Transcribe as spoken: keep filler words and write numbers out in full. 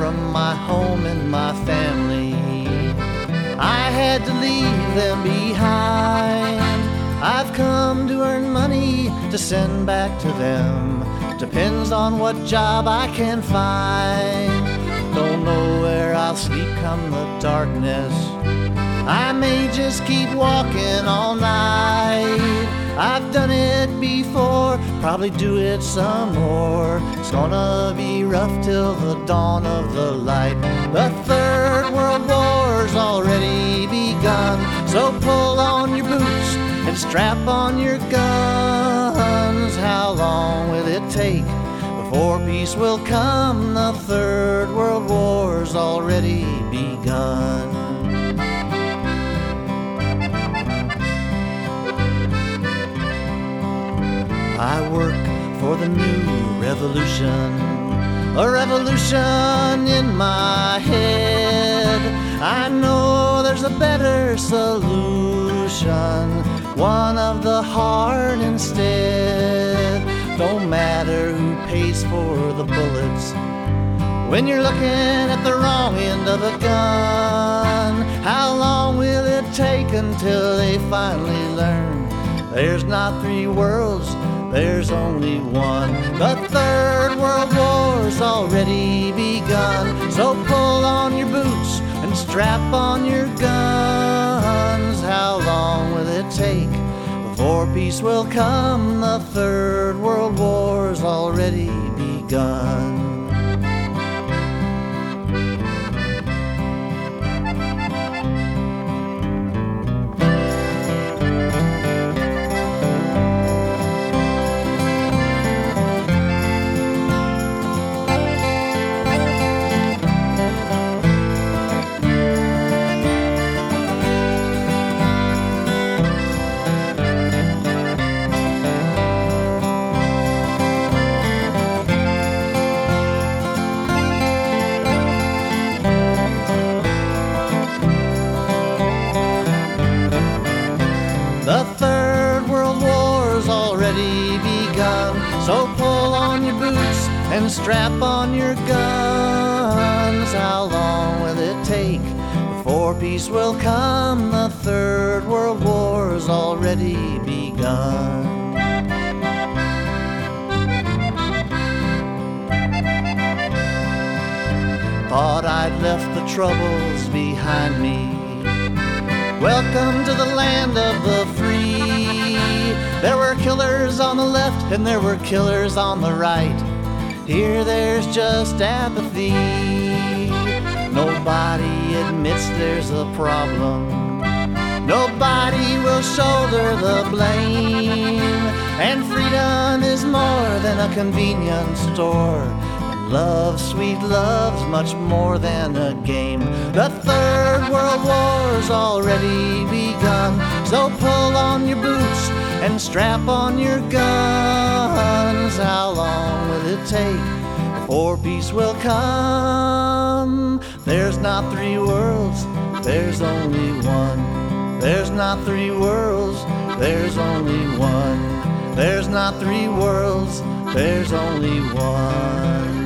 from my home and my family. I had to leave them behind. I've come to earn money to send back to them. Depends on what job I can find. Don't know where I'll sleep come the darkness. I may just keep walking all night. I've done it before, probably do it some more. It's gonna be rough till the dawn of the light. The Third World War's already begun, so pull on your boots and strap on your guns. How long will it take before peace will come? The Third World War's already begun. I work for the new revolution, a revolution in my head. I know there's a better solution, one of the heart instead. Don't matter who pays for the bullets when you're looking at the wrong end of a gun. How long will it take until they finally learn there's not three worlds, there's only one? The Third World War's already begun, so pull on your boots and strap on your guns. How long will it take before peace will come? The Third World War's already begun. The Third World War's already begun, so pull on your boots and strap on your guns. How long will it take before peace will come? The Third World War's already begun. Thought I'd left the troubles behind me. Welcome to the land of the free. There were killers on the left and there were killers on the right. Here there's just apathy. Nobody admits there's a problem. Nobody will shoulder the blame. And freedom is more than a convenience store. Love, sweet love's much more than a game. The Third World War's already begun, so pull on your boots and strap on your guns. How long will it take before peace will come? There's not three worlds, there's only one. There's not three worlds, there's only one. There's not three worlds, there's only one.